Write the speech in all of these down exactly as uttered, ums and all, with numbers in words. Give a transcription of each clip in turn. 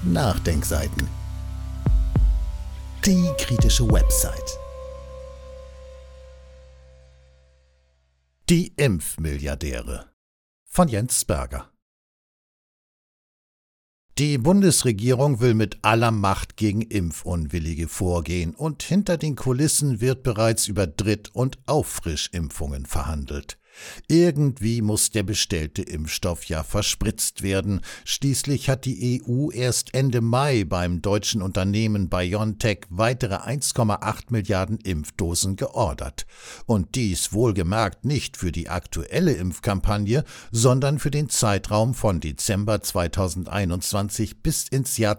Nachdenkseiten. Die kritische Website. Die Impfmilliardäre von Jens Berger. Die Bundesregierung will mit aller Macht gegen Impfunwillige vorgehen und hinter den Kulissen wird bereits über Dritt- und Auffrischimpfungen verhandelt. Irgendwie muss der bestellte Impfstoff ja verspritzt werden. Schließlich hat die E U erst Ende Mai beim deutschen Unternehmen BioNTech weitere eins Komma acht Milliarden Impfdosen geordert. Und dies wohlgemerkt nicht für die aktuelle Impfkampagne, sondern für den Zeitraum von Dezember zweitausendeinundzwanzig bis ins Jahr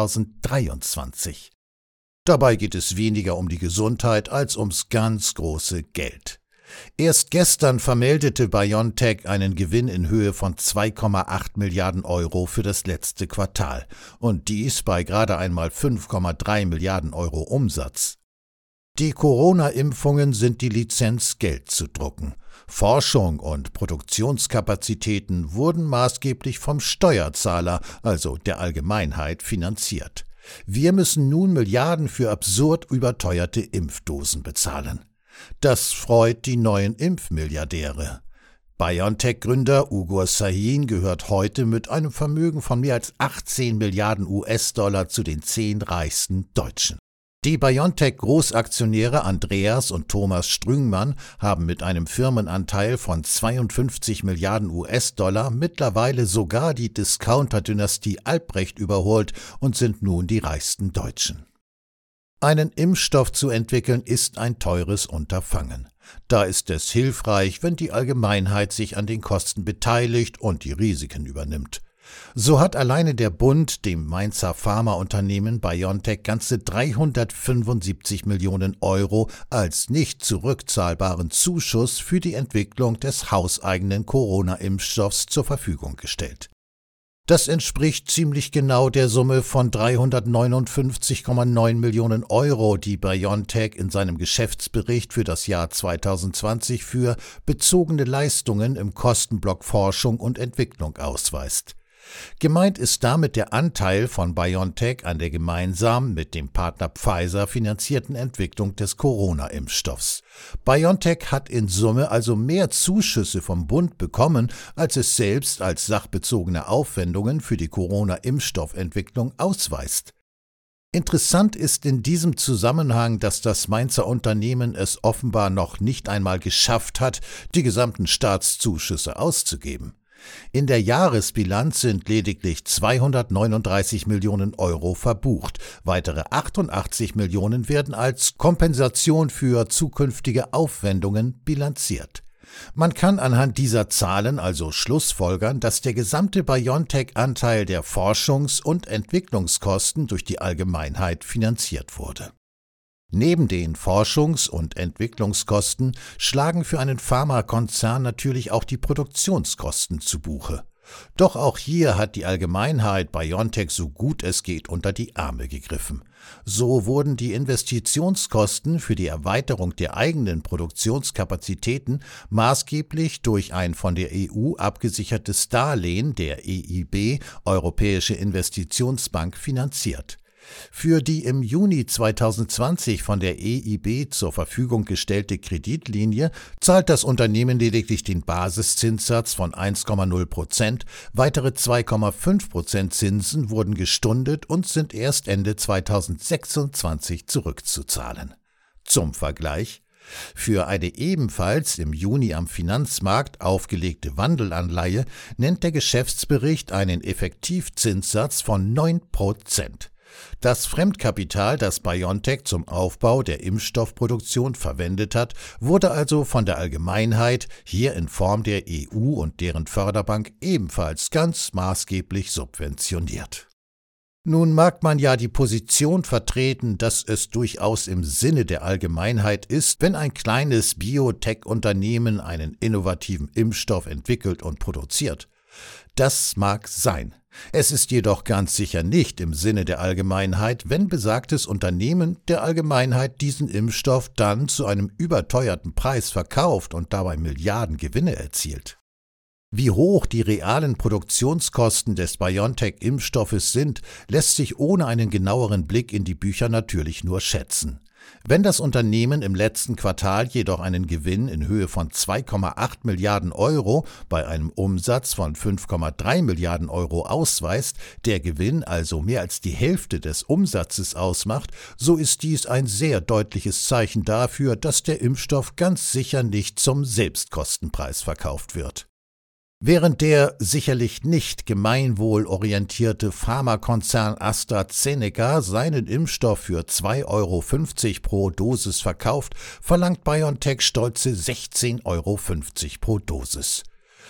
zweitausenddreiundzwanzig. Dabei geht es weniger um die Gesundheit als ums ganz große Geld. Erst gestern vermeldete BioNTech einen Gewinn in Höhe von zwei Komma acht Milliarden Euro für das letzte Quartal und dies bei gerade einmal fünf Komma drei Milliarden Euro Umsatz. Die Corona-Impfungen sind die Lizenz, Geld zu drucken. Forschung und Produktionskapazitäten wurden maßgeblich vom Steuerzahler, also der Allgemeinheit, finanziert. Wir müssen nun Milliarden für absurd überteuerte Impfdosen bezahlen. Das freut die neuen Impfmilliardäre. BioNTech-Gründer Ugur Sahin gehört heute mit einem Vermögen von mehr als achtzehn Milliarden U S-Dollar zu den zehn reichsten Deutschen. Die BioNTech-Großaktionäre Andreas und Thomas Strüngmann haben mit einem Firmenanteil von zweiundfünfzig Milliarden U S-Dollar mittlerweile sogar die Discounter-Dynastie Albrecht überholt und sind nun die reichsten Deutschen. Einen Impfstoff zu entwickeln ist ein teures Unterfangen. Da ist es hilfreich, wenn die Allgemeinheit sich an den Kosten beteiligt und die Risiken übernimmt. So hat alleine der Bund dem Mainzer Pharmaunternehmen BioNTech ganze dreihundertfünfundsiebzig Millionen Euro als nicht zurückzahlbaren Zuschuss für die Entwicklung des hauseigenen Corona-Impfstoffs zur Verfügung gestellt. Das entspricht ziemlich genau der Summe von dreihundertneunundfünfzig Komma neun Millionen Euro, die BioNTech in seinem Geschäftsbericht für das Jahr zweitausendzwanzig für bezogene Leistungen im Kostenblock Forschung und Entwicklung ausweist. Gemeint ist damit der Anteil von BioNTech an der gemeinsam mit dem Partner Pfizer finanzierten Entwicklung des Corona-Impfstoffs. BioNTech hat in Summe also mehr Zuschüsse vom Bund bekommen, als es selbst als sachbezogene Aufwendungen für die Corona-Impfstoffentwicklung ausweist. Interessant ist in diesem Zusammenhang, dass das Mainzer Unternehmen es offenbar noch nicht einmal geschafft hat, die gesamten Staatszuschüsse auszugeben. In der Jahresbilanz sind lediglich zweihundertneununddreißig Millionen Euro verbucht. Weitere achtundachtzig Millionen werden als Kompensation für zukünftige Aufwendungen bilanziert. Man kann anhand dieser Zahlen also schlussfolgern, dass der gesamte BioNTech-Anteil der Forschungs- und Entwicklungskosten durch die Allgemeinheit finanziert wurde. Neben den Forschungs- und Entwicklungskosten schlagen für einen Pharmakonzern natürlich auch die Produktionskosten zu Buche. Doch auch hier hat die Allgemeinheit BioNTech so gut es geht unter die Arme gegriffen. So wurden die Investitionskosten für die Erweiterung der eigenen Produktionskapazitäten maßgeblich durch ein von der E U abgesichertes Darlehen der E I B, Europäische Investitionsbank, finanziert. Für die im Juni zweitausendzwanzig von der E I B zur Verfügung gestellte Kreditlinie zahlt das Unternehmen lediglich den Basiszinssatz von eins Komma null Prozent, weitere zwei Komma fünf Prozent Zinsen wurden gestundet und sind erst Ende zweitausendsechsundzwanzig zurückzuzahlen. Zum Vergleich: Für eine ebenfalls im Juni am Finanzmarkt aufgelegte Wandelanleihe nennt der Geschäftsbericht einen Effektivzinssatz von neun Prozent. Das Fremdkapital, das BioNTech zum Aufbau der Impfstoffproduktion verwendet hat, wurde also von der Allgemeinheit, hier in Form der E U und deren Förderbank, ebenfalls ganz maßgeblich subventioniert. Nun mag man ja die Position vertreten, dass es durchaus im Sinne der Allgemeinheit ist, wenn ein kleines Biotech-Unternehmen einen innovativen Impfstoff entwickelt und produziert. Das mag sein. Es ist jedoch ganz sicher nicht im Sinne der Allgemeinheit, wenn besagtes Unternehmen der Allgemeinheit diesen Impfstoff dann zu einem überteuerten Preis verkauft und dabei Milliarden Gewinne erzielt. Wie hoch die realen Produktionskosten des BioNTech-Impfstoffes sind, lässt sich ohne einen genaueren Blick in die Bücher natürlich nur schätzen. Wenn das Unternehmen im letzten Quartal jedoch einen Gewinn in Höhe von zwei Komma acht Milliarden Euro bei einem Umsatz von fünf Komma drei Milliarden Euro ausweist, der Gewinn also mehr als die Hälfte des Umsatzes ausmacht, so ist dies ein sehr deutliches Zeichen dafür, dass der Impfstoff ganz sicher nicht zum Selbstkostenpreis verkauft wird. Während der sicherlich nicht gemeinwohlorientierte Pharmakonzern AstraZeneca seinen Impfstoff für zwei Euro fünfzig pro Dosis verkauft, verlangt BioNTech stolze sechzehn Euro fünfzig pro Dosis.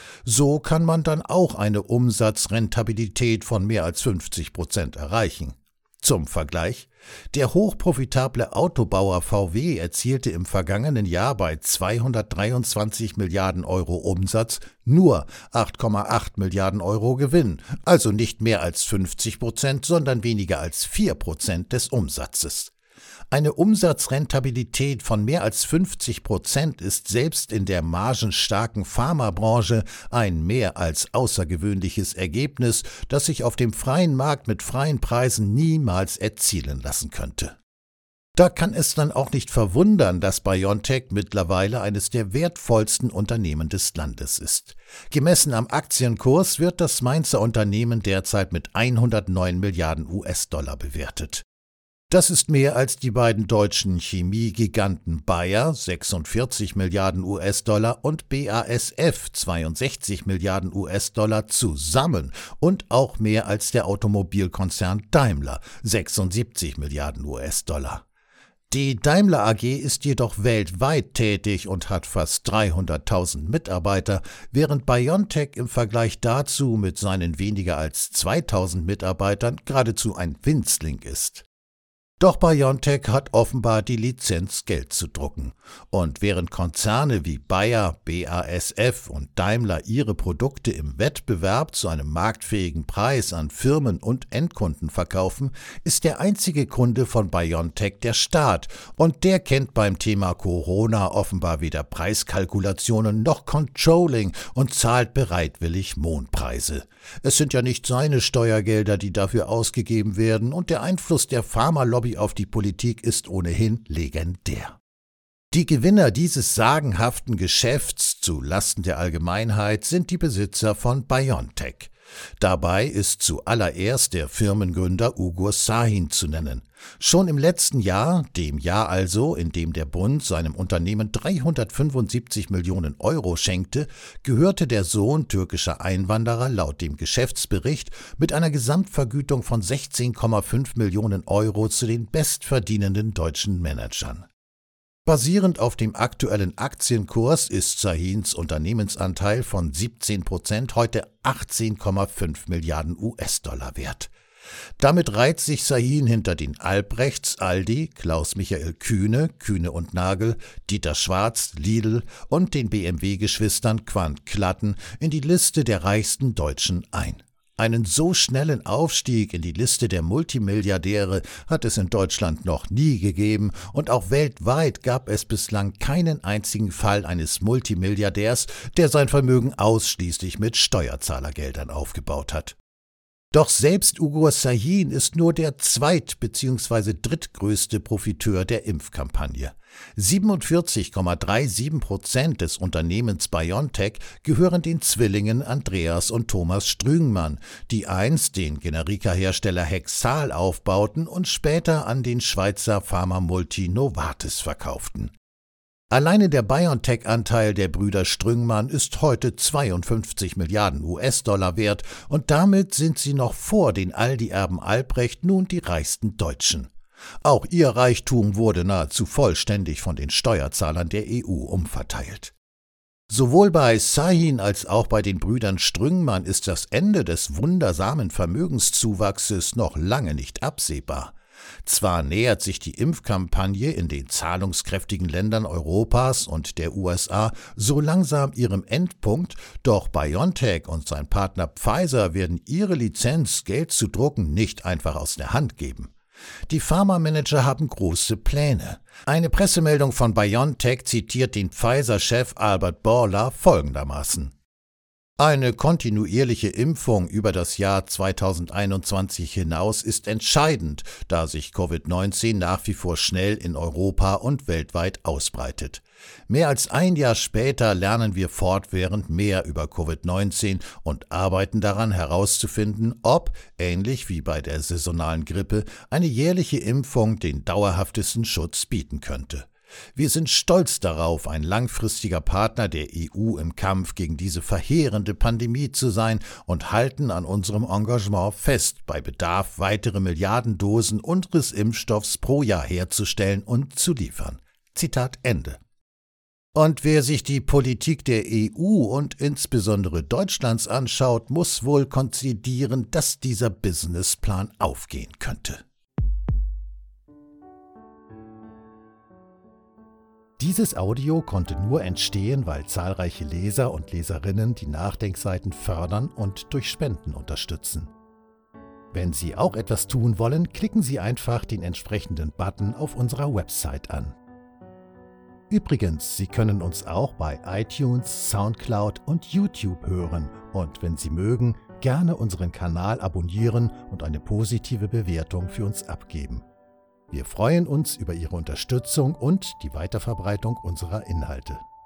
So kann man dann auch eine Umsatzrentabilität von mehr als fünfzig Prozent erreichen. Zum Vergleich: Der hochprofitable Autobauer V W erzielte im vergangenen Jahr bei zweihundertdreiundzwanzig Milliarden Euro Umsatz nur acht Komma acht Milliarden Euro Gewinn, also nicht mehr als fünfzig Prozent, sondern weniger als vier Prozent des Umsatzes. Eine Umsatzrentabilität von mehr als fünfzig Prozent ist selbst in der margenstarken Pharmabranche ein mehr als außergewöhnliches Ergebnis, das sich auf dem freien Markt mit freien Preisen niemals erzielen lassen könnte. Da kann es dann auch nicht verwundern, dass BioNTech mittlerweile eines der wertvollsten Unternehmen des Landes ist. Gemessen am Aktienkurs wird das Mainzer Unternehmen derzeit mit hundertneun Milliarden U S-Dollar bewertet. Das ist mehr als die beiden deutschen Chemiegiganten Bayer, sechsundvierzig Milliarden U S-Dollar, und B A S F, zweiundsechzig Milliarden U S-Dollar, zusammen und auch mehr als der Automobilkonzern Daimler, sechsundsiebzig Milliarden U S-Dollar. Die Daimler A G ist jedoch weltweit tätig und hat fast dreihunderttausend Mitarbeiter, während BioNTech im Vergleich dazu mit seinen weniger als zweitausend Mitarbeitern geradezu ein Winzling ist. Doch BioNTech hat offenbar die Lizenz, Geld zu drucken. Und während Konzerne wie Bayer, B A S F und Daimler ihre Produkte im Wettbewerb zu einem marktfähigen Preis an Firmen und Endkunden verkaufen, ist der einzige Kunde von BioNTech der Staat. Und der kennt beim Thema Corona offenbar weder Preiskalkulationen noch Controlling und zahlt bereitwillig Mondpreise. Es sind ja nicht seine Steuergelder, die dafür ausgegeben werden, und der Einfluss der Pharmalobby auf die Politik ist ohnehin legendär. Die Gewinner dieses sagenhaften Geschäfts zu Lasten der Allgemeinheit sind die Besitzer von BioNTech. Dabei ist zuallererst der Firmengründer Ugur Sahin zu nennen. Schon im letzten Jahr, dem Jahr also, in dem der Bund seinem Unternehmen dreihundertfünfundsiebzig Millionen Euro schenkte, gehörte der Sohn türkischer Einwanderer laut dem Geschäftsbericht mit einer Gesamtvergütung von sechzehn Komma fünf Millionen Euro zu den bestverdienenden deutschen Managern. Basierend auf dem aktuellen Aktienkurs ist Sahins Unternehmensanteil von siebzehn Prozent heute achtzehn Komma fünf Milliarden U S-Dollar wert. Damit reiht sich Sahin hinter den Albrechts, Aldi, Klaus-Michael Kühne, Kühne und Nagel, Dieter Schwarz, Lidl und den B M W-Geschwistern Quandt-Klatten in die Liste der reichsten Deutschen ein. Einen so schnellen Aufstieg in die Liste der Multimilliardäre hat es in Deutschland noch nie gegeben, und auch weltweit gab es bislang keinen einzigen Fall eines Multimilliardärs, der sein Vermögen ausschließlich mit Steuerzahlergeldern aufgebaut hat. Doch selbst Ugur Sahin ist nur der zweit- bzw. drittgrößte Profiteur der Impfkampagne. siebenundvierzig Komma siebenunddreißig Prozent des Unternehmens BioNTech gehören den Zwillingen Andreas und Thomas Strüngmann, die einst den Generikahersteller Hexal aufbauten und später an den Schweizer Pharma-Multi Novartis verkauften. Alleine der BioNTech-Anteil der Brüder Strüngmann ist heute zweiundfünfzig Milliarden U S-Dollar wert, und damit sind sie noch vor den Aldi-Erben Albrecht nun die reichsten Deutschen. Auch ihr Reichtum wurde nahezu vollständig von den Steuerzahlern der E U umverteilt. Sowohl bei Sahin als auch bei den Brüdern Strüngmann ist das Ende des wundersamen Vermögenszuwachses noch lange nicht absehbar. Zwar nähert sich die Impfkampagne in den zahlungskräftigen Ländern Europas und der U S A so langsam ihrem Endpunkt, doch BioNTech und sein Partner Pfizer werden ihre Lizenz, Geld zu drucken, nicht einfach aus der Hand geben. Die Pharmamanager haben große Pläne. Eine Pressemeldung von BioNTech zitiert den Pfizer-Chef Albert Bourla folgendermaßen: Eine kontinuierliche Impfung über das Jahr zweitausendeinundzwanzig hinaus ist entscheidend, da sich Covid neunzehn nach wie vor schnell in Europa und weltweit ausbreitet. Mehr als ein Jahr später lernen wir fortwährend mehr über Covid neunzehn und arbeiten daran herauszufinden, ob, ähnlich wie bei der saisonalen Grippe, eine jährliche Impfung den dauerhaftesten Schutz bieten könnte. Wir sind stolz darauf, ein langfristiger Partner der E U im Kampf gegen diese verheerende Pandemie zu sein und halten an unserem Engagement fest, bei Bedarf weitere Milliarden Dosen unseres Impfstoffs pro Jahr herzustellen und zu liefern. Zitat Ende. Und wer sich die Politik der E U und insbesondere Deutschlands anschaut, muss wohl konzidieren, dass dieser Businessplan aufgehen könnte. Dieses Audio konnte nur entstehen, weil zahlreiche Leser und Leserinnen die Nachdenkseiten fördern und durch Spenden unterstützen. Wenn Sie auch etwas tun wollen, klicken Sie einfach den entsprechenden Button auf unserer Website an. Übrigens, Sie können uns auch bei iTunes, Soundcloud und YouTube hören und wenn Sie mögen, gerne unseren Kanal abonnieren und eine positive Bewertung für uns abgeben. Wir freuen uns über Ihre Unterstützung und die Weiterverbreitung unserer Inhalte.